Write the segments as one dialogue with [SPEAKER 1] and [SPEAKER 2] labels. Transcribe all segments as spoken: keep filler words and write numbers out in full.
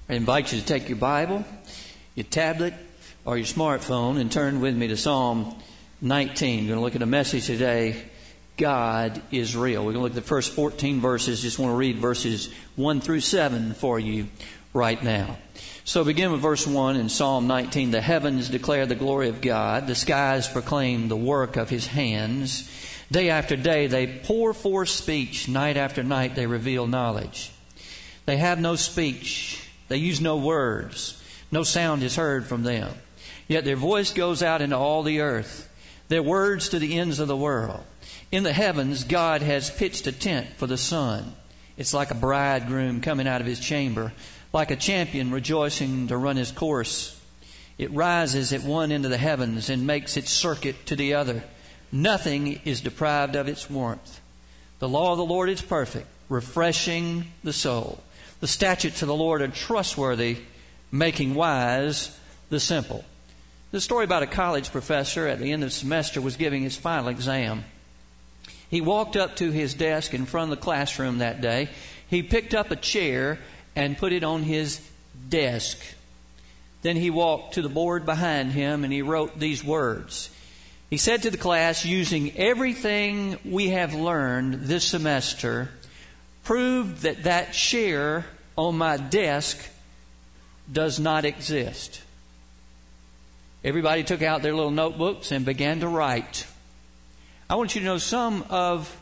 [SPEAKER 1] I invite you to take your Bible, your tablet, or your smartphone and turn with me to Psalm nineteen. We're going to look at a message today, God is real. We're going to look at the first fourteen verses. Just want to read verses one through seven for you right now. So begin with verse one in Psalm nineteen. The heavens declare the glory of God. The skies proclaim the work of His hands. Day after day they pour forth speech. Night after night they reveal knowledge. They have no speech. They use no words. No sound is heard from them. Yet their voice goes out into all the earth. Their words to the ends of the world. In the heavens, God has pitched a tent for the sun. It's like a bridegroom coming out of his chamber, like a champion rejoicing to run his course. It rises at one end of the heavens and makes its circuit to the other. Nothing is deprived of its warmth. The law of the Lord is perfect, refreshing the soul. The statutes of the Lord are trustworthy, making wise the simple. The story about a college professor at the end of the semester was giving his final exam. He walked up to his desk in front of the classroom that day. He picked up a chair and put it on his desk. Then he walked to the board behind him and he wrote these words. He said to the class, using everything we have learned this semester, proved that that chair on my desk does not exist. Everybody took out their little notebooks and began to write. I want you to know some of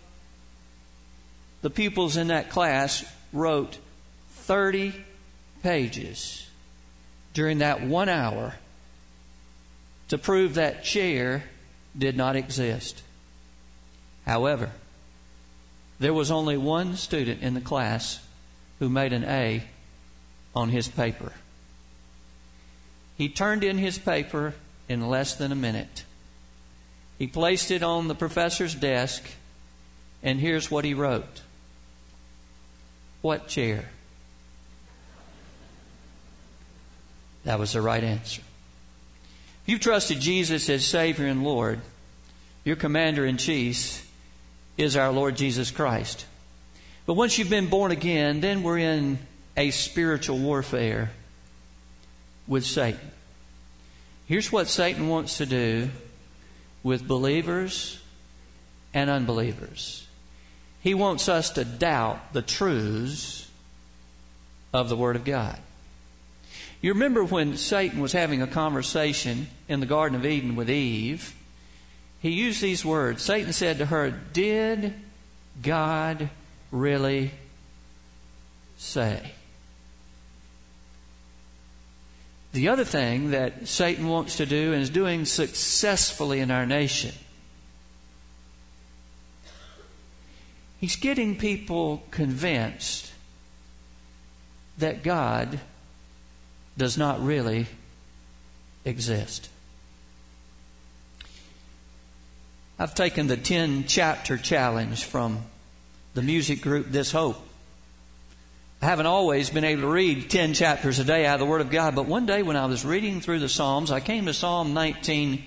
[SPEAKER 1] the pupils in that class wrote thirty pages during that one hour to prove that chair did not exist. However, there was only one student in the class who made an A on his paper. He turned in his paper in less than a minute. He placed it on the professor's desk, and here's what he wrote. What chair? That was the right answer. If you've trusted Jesus as Savior and Lord, your Commander-in-Chief is our Lord Jesus Christ. But once you've been born again, then we're in a spiritual warfare with Satan. Here's what Satan wants to do with believers and unbelievers. He wants us to doubt the truths of the Word of God. You remember when Satan was having a conversation in the Garden of Eden with Eve, he used these words. Satan said to her, "Did God really say?" The other thing that Satan wants to do and is doing successfully in our nation, he's getting people convinced that God does not really exist. I've taken the ten-chapter challenge from the music group This Hope. I haven't always been able to read ten chapters a day out of the Word of God, but one day when I was reading through the Psalms, I came to Psalm nineteen,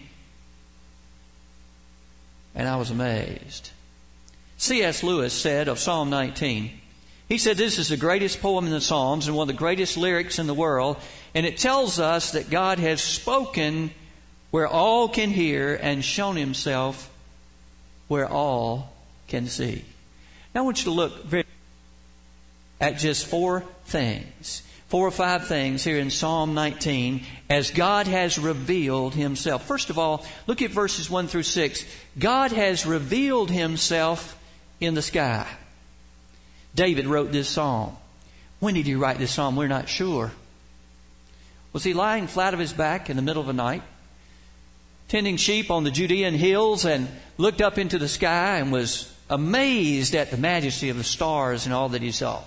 [SPEAKER 1] and I was amazed. C S Lewis said of Psalm nineteen, he said this is the greatest poem in the Psalms and one of the greatest lyrics in the world, and it tells us that God has spoken where all can hear and shown Himself where all can see. Now I want you to look very at just four things, four or five things here in Psalm nineteen as God has revealed Himself. First of all, look at verses one through six. God has revealed Himself in the sky. David wrote this psalm. When did he write this psalm? We're not sure. Was he lying flat on his back in the middle of the night, tending sheep on the Judean hills, and looked up into the sky and was amazed at the majesty of the stars and all that he saw?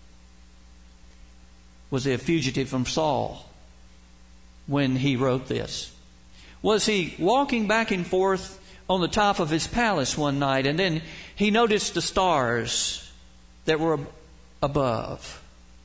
[SPEAKER 1] Was he a fugitive from Saul when he wrote this? Was he walking back and forth on the top of his palace one night, and then he noticed the stars that were above?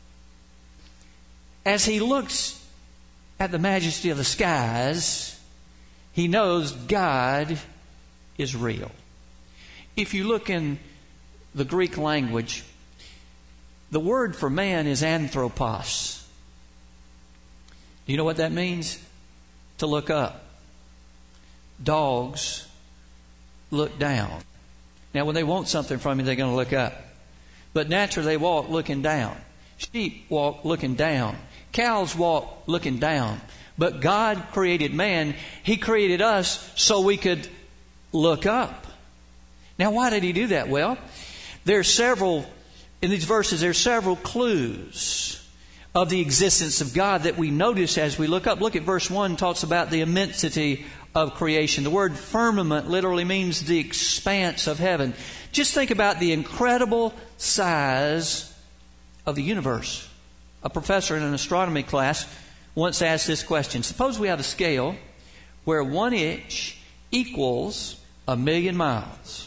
[SPEAKER 1] As he looks at the majesty of the skies, he knows God is real. If you look in the Greek language, the word for man is anthropos. You know what that means? To look up. Dogs look down. Now, when they want something from you, they're going to look up. But naturally, they walk looking down. Sheep walk looking down. Cows walk looking down. But God created man. He created us so we could look up. Now, why did He do that? Well, there are several, in these verses, there are several clues of the existence of God that we notice as we look up. Look at verse one, talks about the immensity of creation. The word firmament literally means the expanse of heaven. Just think about the incredible size of the universe. A professor in an astronomy class once asked this question. Suppose we have a scale where one inch equals a million miles.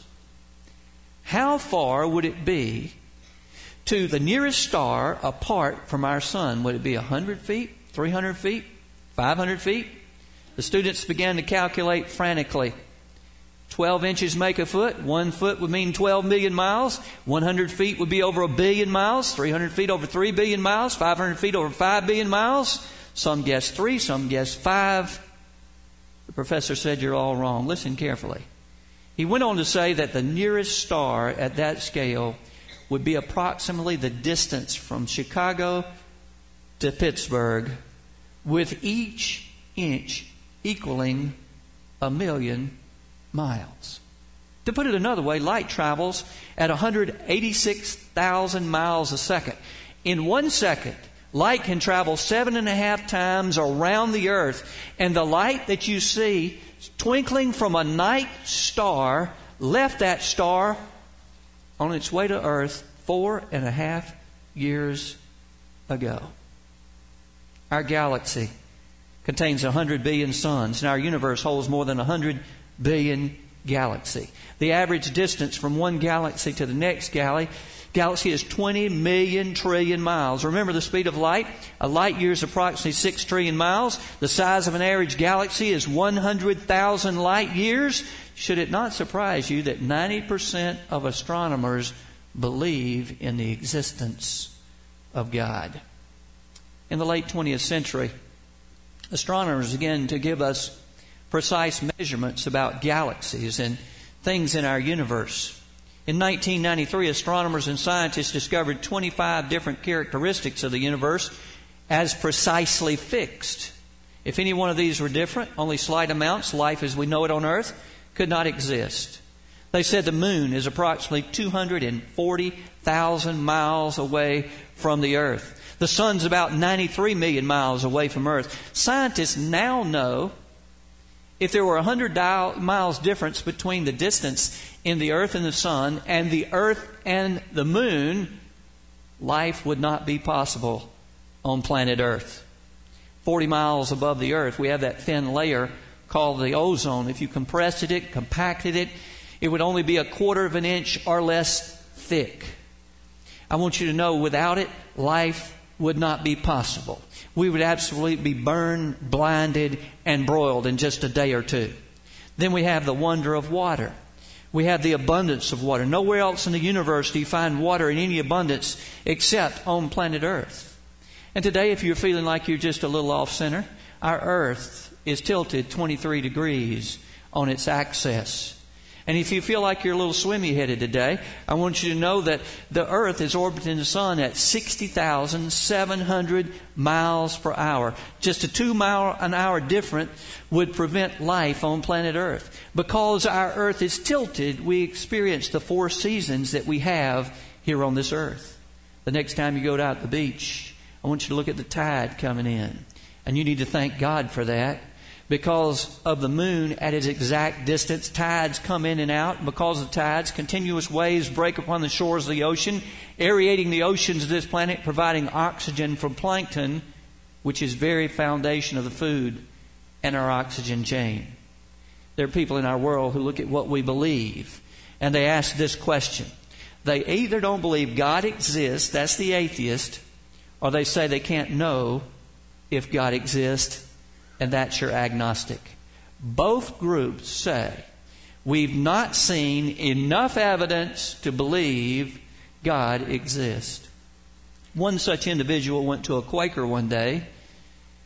[SPEAKER 1] How far would it be to the nearest star apart from our sun? Would it be one hundred feet, three hundred feet, five hundred feet? The students began to calculate frantically. twelve inches make a foot. One foot would mean twelve million miles. one hundred feet would be over a billion miles. three hundred feet over three billion miles. five hundred feet over five billion miles. Some guessed three, some guessed five. The professor said, "You're all wrong." Listen carefully. He went on to say that the nearest star at that scale would be approximately the distance from Chicago to Pittsburgh, with each inch equaling a million miles. To put it another way, light travels at one hundred eighty-six thousand miles a second. In one second, light can travel seven and a half times around the earth, and the light that you see twinkling from a night star left that star on its way to earth four and a half years ago. Our galaxy contains one hundred billion suns, and our universe holds more than one hundred billion galaxies. The average distance from one galaxy to the next galaxy Galaxy is twenty million trillion miles. Remember the speed of light? A light year is approximately six trillion miles. The size of an average galaxy is one hundred thousand light years. Should it not surprise you that ninety percent of astronomers believe in the existence of God? In the late twentieth century, astronomers began to give us precise measurements about galaxies and things in our universe. In nineteen ninety-three, astronomers and scientists discovered twenty-five different characteristics of the universe as precisely fixed. If any one of these were different, only slight amounts, life as we know it on Earth could not exist. They said the moon is approximately two hundred forty thousand miles away from the Earth. The sun's about ninety-three million miles away from Earth. Scientists now know if there were one hundred miles difference between the distance in the Earth and the sun and the Earth and the moon, life would not be possible on planet Earth. forty miles above the Earth, we have that thin layer called the ozone. If you compressed it, compacted it, it would only be a quarter of an inch or less thick. I want you to know, without it, life would not be possible. We would absolutely be burned, blinded, and broiled in just a day or two. Then we have the wonder of water. We have the abundance of water. Nowhere else in the universe do you find water in any abundance except on planet Earth. And today, if you're feeling like you're just a little off center, our Earth is tilted twenty-three degrees on its axis. And if you feel like you're a little swimmy headed today, I want you to know that the Earth is orbiting the Sun at sixty thousand seven hundred miles per hour. Just a two mile an hour difference would prevent life on planet Earth. Because our Earth is tilted, we experience the four seasons that we have here on this Earth. The next time you go out to the beach, I want you to look at the tide coming in. And you need to thank God for that. Because of the moon at its exact distance, tides come in and out. Because of tides, continuous waves break upon the shores of the ocean, aerating the oceans of this planet, providing oxygen for plankton, which is very foundation of the food and our oxygen chain. There are people in our world who look at what we believe and they ask this question. They either don't believe God exists, that's the atheist, or they say they can't know if God exists, and that's your agnostic. Both groups say we've not seen enough evidence to believe God exists. One such individual went to a Quaker one day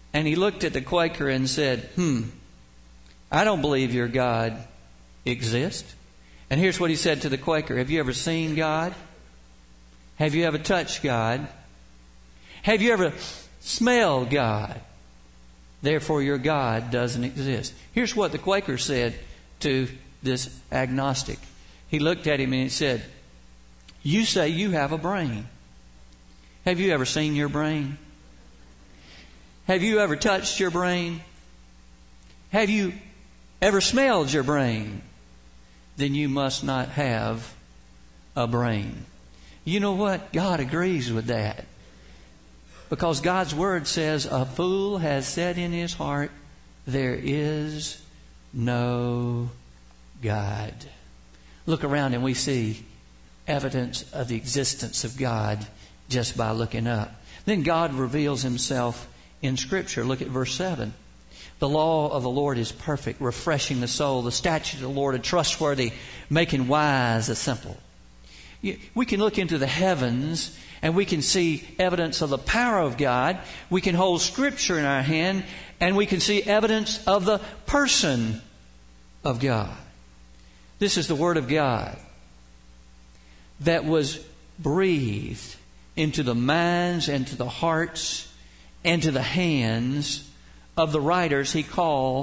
[SPEAKER 1] And he looked at the Quaker and said, hmm, I don't believe your God exists. And here's what he said to the Quaker. Have you ever seen God? Have you ever touched God? Have you ever smelled God? Therefore your God doesn't exist. Here's what the Quaker said to this agnostic. He looked at him and he said, you say you have a brain. Have you ever seen your brain? Have you ever touched your brain? Have you ever smelled your brain? Then you must not have a brain. You know what? God agrees with that. Because God's Word says, a fool has said in his heart, there is no God. Look around and we see evidence of the existence of God just by looking up. Then God reveals Himself in Scripture. Look at verse seven. The law of the Lord is perfect, refreshing the soul. The statutes of the Lord are trustworthy, making wise the simple. We can look into the heavens and we can see evidence of the power of God. We can hold Scripture in our hand and we can see evidence of the person of God. This is the Word of God that was breathed into the minds and to the hearts and to the hands of the writers He called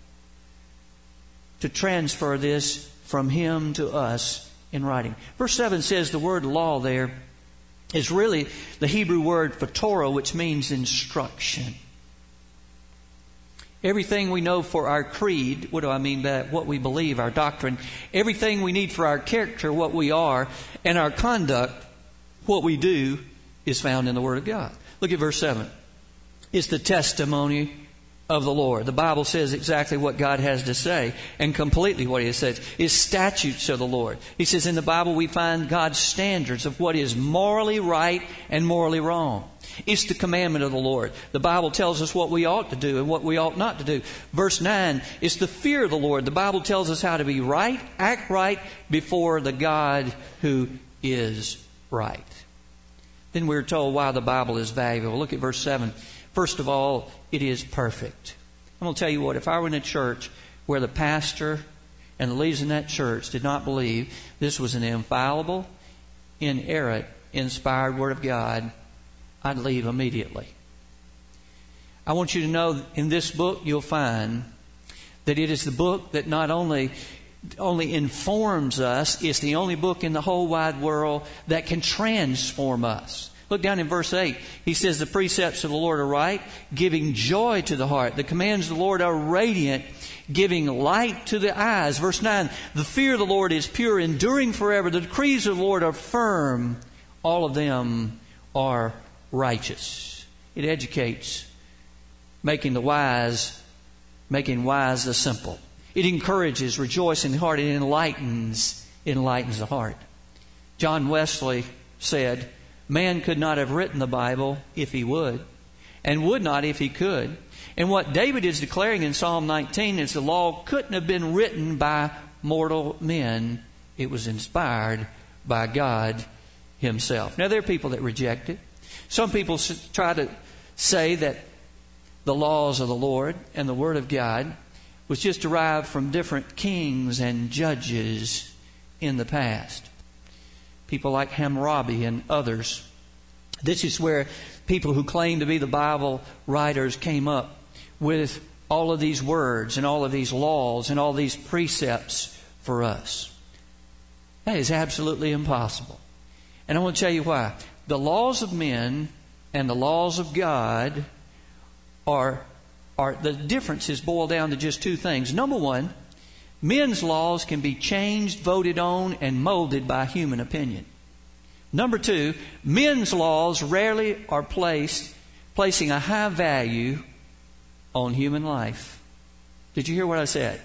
[SPEAKER 1] to transfer this from Him to us in writing. Verse seven says the word law there is really the Hebrew word for Torah, which means instruction. Everything we know for our creed, what do I mean by that? What we believe, our doctrine, everything we need for our character, what we are, and our conduct, what we do, is found in the Word of God. Look at verse seven. It's the testimony of the Lord. The Bible says exactly what God has to say and completely what He says. It's statutes of the Lord. He says in the Bible we find God's standards of what is morally right and morally wrong. It's the commandment of the Lord. The Bible tells us what we ought to do and what we ought not to do. Verse nine, it's the fear of the Lord. The Bible tells us how to be right, act right before the God who is right. Then we're told why the Bible is valuable. Look at verse seven. First of all, it is perfect. I'm going to tell you what, if I were in a church where the pastor and the leaders in that church did not believe this was an infallible, inerrant, inspired Word of God, I'd leave immediately. I want you to know in this book you'll find that it is the book that not only only informs us, it's the only book in the whole wide world that can transform us. Look down in verse eight. He says, the precepts of the Lord are right, giving joy to the heart. The commands of the Lord are radiant, giving light to the eyes. Verse nine, the fear of the Lord is pure, enduring forever. The decrees of the Lord are firm. All of them are righteous. It educates, making the wise, making wise the simple. It encourages, rejoicing the heart. It enlightens, enlightens the heart. John Wesley said, man could not have written the Bible if he would, and would not if he could. And what David is declaring in Psalm nineteen is the law couldn't have been written by mortal men. It was inspired by God Himself. Now, there are people that reject it. Some people try to say that the laws of the Lord and the Word of God was just derived from different kings and judges in the past. People like Hammurabi and others. This is where people who claim to be the Bible writers came up with all of these words and all of these laws and all these precepts for us. That is absolutely impossible. And I want to tell you why. The laws of men and the laws of God are, are the differences boil down to just two things. Number one, men's laws can be changed, voted on, and molded by human opinion. Number two, men's laws rarely are placed, placing a high value on human life. Did you hear what I said?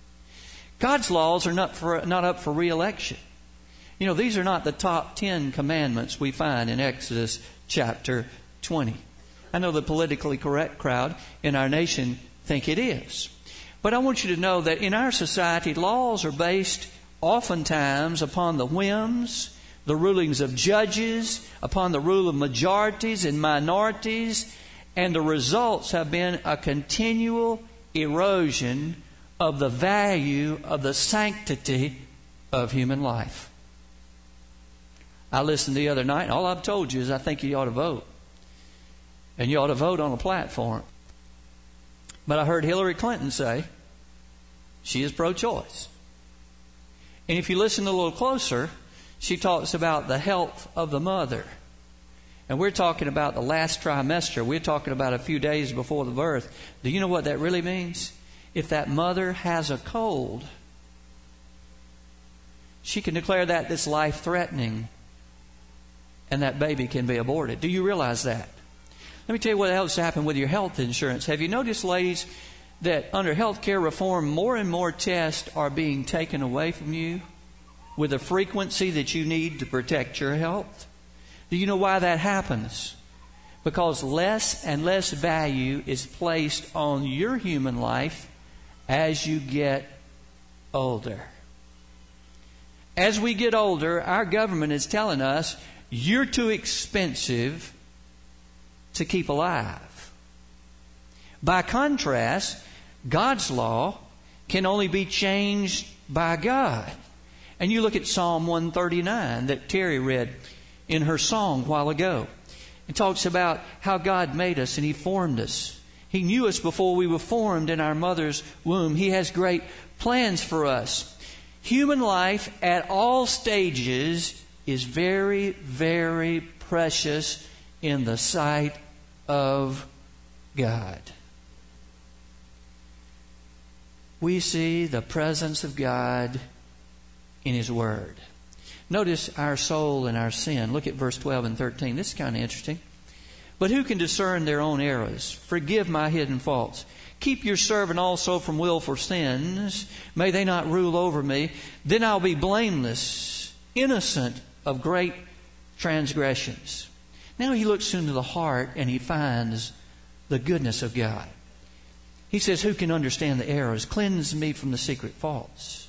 [SPEAKER 1] God's laws are not for, not up for re-election. You know, these are not the top ten commandments we find in Exodus chapter twenty. I know the politically correct crowd in our nation think it is. But I want you to know that in our society, laws are based oftentimes upon the whims, the rulings of judges, upon the rule of majorities and minorities, And the results have been a continual erosion of the value of the sanctity of human life. I listened the other night, and all I've told you is I think you ought to vote. And you ought to vote on a platform. But I heard Hillary Clinton say she is pro-choice. And if you listen a little closer, she talks about the health of the mother. And we're talking about the last trimester. We're talking about a few days before the birth. Do you know what that really means? If that mother has a cold, she can declare that it's life-threatening, and that baby can be aborted. Do you realize that? Let me tell you what else happened with your health insurance. Have you noticed, ladies, that under health care reform, more and more tests are being taken away from you with a frequency that you need to protect your health? Do you know why that happens? Because less and less value is placed on your human life as you get older. As we get older, our government is telling us, you're too expensive to keep alive. By contrast, God's law can only be changed by God. And you look at Psalm one thirty-nine that Terry read in her song a while ago. It talks about how God made us and He formed us. He knew us before we were formed in our mother's womb. He has great plans for us. Human life at all stages is very, very precious in the sight of God. We see the presence of God in His Word. Notice our soul and our sin. Look at verse twelve and thirteen. This is kind of interesting. But who can discern their own errors? Forgive my hidden faults. Keep your servant also from willful sins. May they not rule over me. Then I'll be blameless, innocent of great transgressions. Now he looks into the heart and he finds the goodness of God. He says, who can understand the errors? Cleanse me from the secret faults.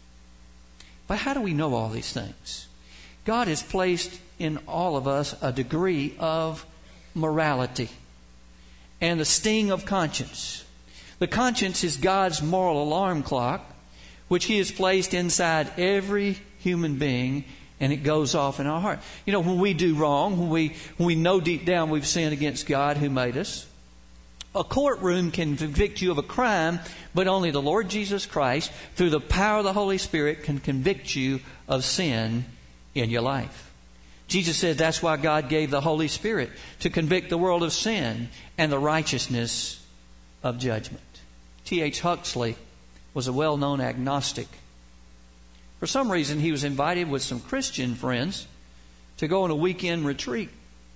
[SPEAKER 1] But how do we know all these things? God has placed in all of us a degree of morality and the sting of conscience. The conscience is God's moral alarm clock, which He has placed inside every human being, and it goes off in our heart. You know, when we do wrong, when we, when we know deep down we've sinned against God who made us, a courtroom can convict you of a crime, but only the Lord Jesus Christ, through the power of the Holy Spirit, can convict you of sin in your life. Jesus said that's why God gave the Holy Spirit, to convict the world of sin and the righteousness of judgment. T H Huxley was a well-known agnostic. For some reason, he was invited with some Christian friends to go on a weekend retreat.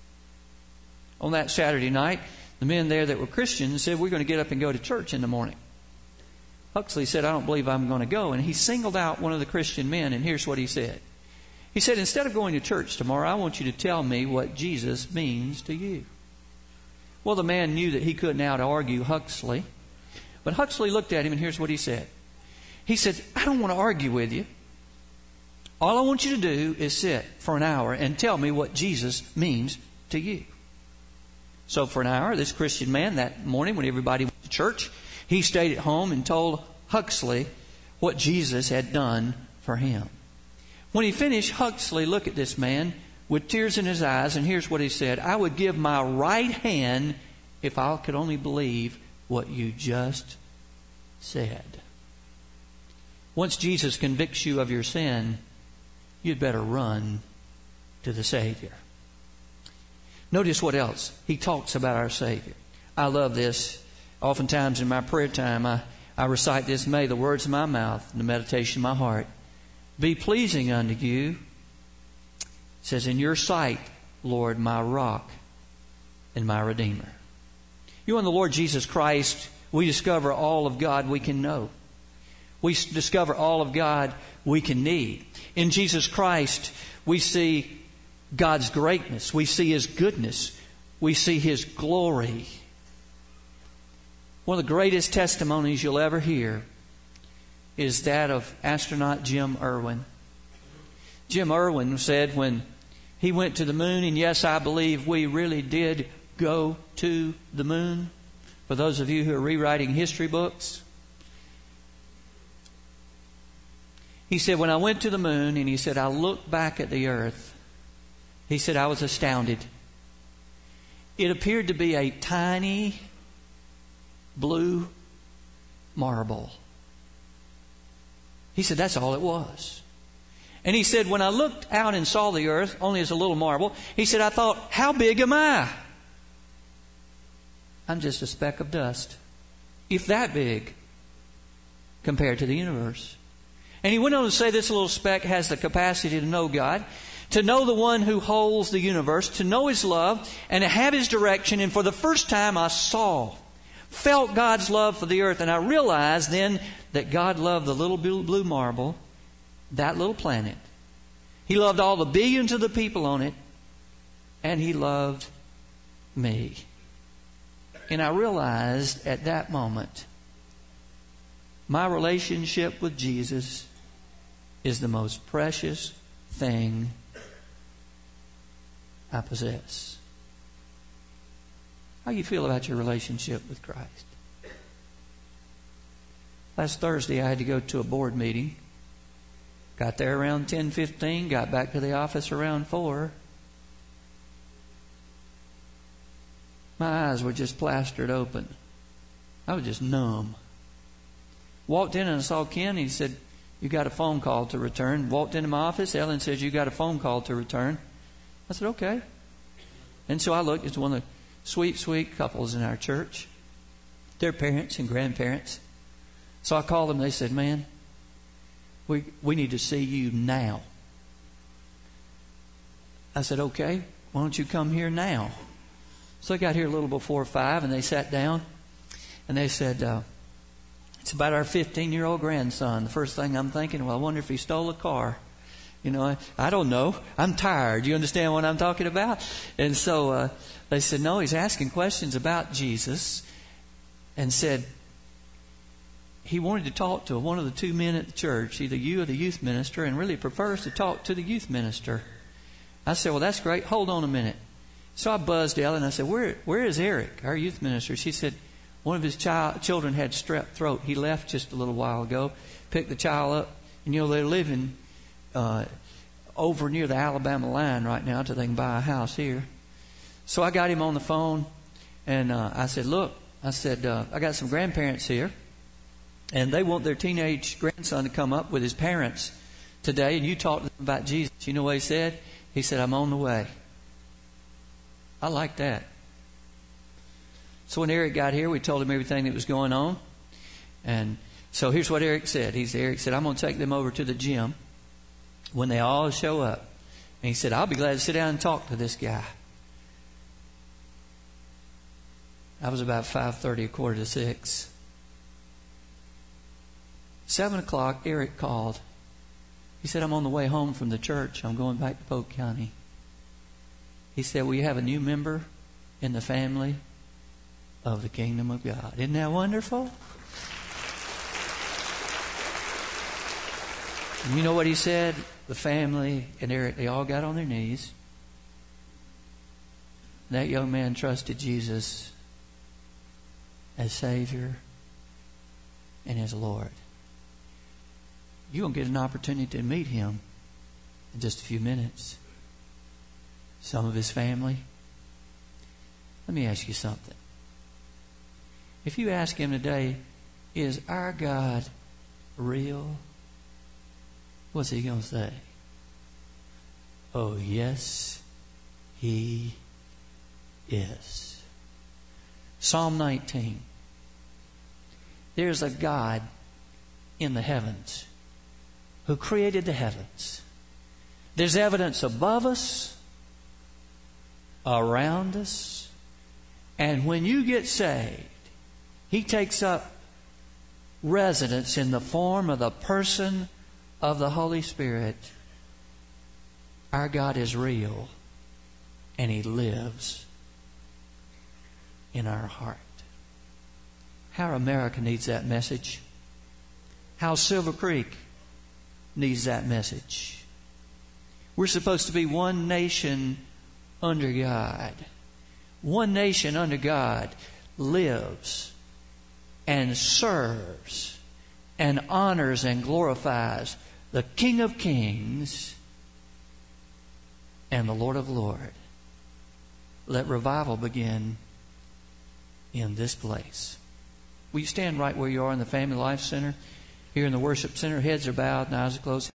[SPEAKER 1] On that Saturday night, the men there that were Christians said, we're going to get up and go to church in the morning. Huxley said, I don't believe I'm going to go. And he singled out one of the Christian men, and here's what he said. He said, instead of going to church tomorrow, I want you to tell me what Jesus means to you. Well, the man knew that he couldn't out-argue Huxley. But Huxley looked at him, and here's what he said. He said, I don't want to argue with you. All I want you to do is sit for an hour and tell me what Jesus means to you. So for an hour, this Christian man that morning when everybody went to church, he stayed at home and told Huxley what Jesus had done for him. When he finished, Huxley looked at this man with tears in his eyes, and here's what he said. I would give my right hand if I could only believe what you just said. Once Jesus convicts you of your sin, you'd better run to the Savior. Notice what else. He talks about our Savior. I love this. Oftentimes in my prayer time, I, I recite this. May the words of my mouth and the meditation of my heart be pleasing unto you. It says, in your sight, Lord, my rock and my Redeemer. You know, in the Lord Jesus Christ, we discover all of God we can know. We discover all of God we can need. In Jesus Christ, we see God's greatness. We see His goodness. We see His glory. One of the greatest testimonies you'll ever hear is that of astronaut Jim Irwin. Jim Irwin said when he went to the moon, and yes, I believe we really did go to the moon? For those of you who are rewriting history books, he said, when I went to the moon, and he said, I looked back at the earth, he said, I was astounded. It appeared to be a tiny blue marble. He said, that's all it was. And he said, when I looked out and saw the earth, only as a little marble, he said, I thought, how big am I? I'm just a speck of dust, if that big, compared to the universe. And he went on to say this little speck has the capacity to know God, to know the one who holds the universe, to know His love, and to have His direction. And for the first time I saw, felt God's love for the earth. And I realized then that God loved the little blue marble, that little planet. He loved all the billions of the people on it. And He loved me. And I realized at that moment, my relationship with Jesus is the most precious thing I possess. How do you feel about your relationship with Christ? Last Thursday I had to go to a board meeting. Got there around ten fifteen, got back to the office around four. My eyes were just plastered open. I was just numb. Walked in and I saw Ken. He said, you got a phone call to return. Walked into my office. Ellen says, you got a phone call to return. I said, okay. And so I looked. It's one of the sweet, sweet couples in our church. Their parents and grandparents. So I called them. They said, man, we we need to see you now. I said, okay. Why don't you come here now? So I got here a little before five, and they sat down. And they said, uh, it's about our fifteen-year-old grandson. The first thing I'm thinking, well, I wonder if he stole a car. You know, I, I don't know. I'm tired. You understand what I'm talking about? And so uh, they said, no, he's asking questions about Jesus. And said, he wanted to talk to one of the two men at the church, either you or the youth minister, and really prefers to talk to the youth minister. I said, well, that's great. Hold on a minute. So I buzzed Ellen. I said, where, where is Eric, our youth minister? She said, one of his child, children had strep throat. He left just a little while ago, picked the child up. And, you know, they're living uh, over near the Alabama line right now till they can buy a house here. So I got him on the phone, and uh, I said, look, I said, uh, I got some grandparents here, and they want their teenage grandson to come up with his parents today, and you talk to them about Jesus. You know what he said? He said, I'm on the way. I like that. So when Eric got here, we told him everything that was going on. And so here's what Eric said. He said, Eric said, I'm going to take them over to the gym when they all show up. And he said, I'll be glad to sit down and talk to this guy. That was about five thirty, a quarter to six. Seven o'clock, Eric called. He said, I'm on the way home from the church. I'm going back to Polk County. He said, we have a new member in the family of the kingdom of God. Isn't that wonderful? And you know what he said? The family and Eric, they all got on their knees. That young man trusted Jesus as Savior and as Lord. You're going to get an opportunity to meet him in just a few minutes. Some of his family. Let me ask you something. If you ask him today, is our God real? What's he going to say? Oh, yes, he is. Psalm nineteen. There's a God in the heavens who created the heavens. There's evidence above us, around us, and when you get saved, He takes up residence in the form of the person of the Holy Spirit. Our God is real, and He lives in our heart. How America needs that message. How Silver Creek needs that message. We're supposed to be one nation under God. one nation under God lives and serves and honors and glorifies the King of Kings and the Lord of Lords. Let revival begin in this place. Will you stand right where you are in the Family Life Center? Here in the worship center, heads are bowed and eyes are closed.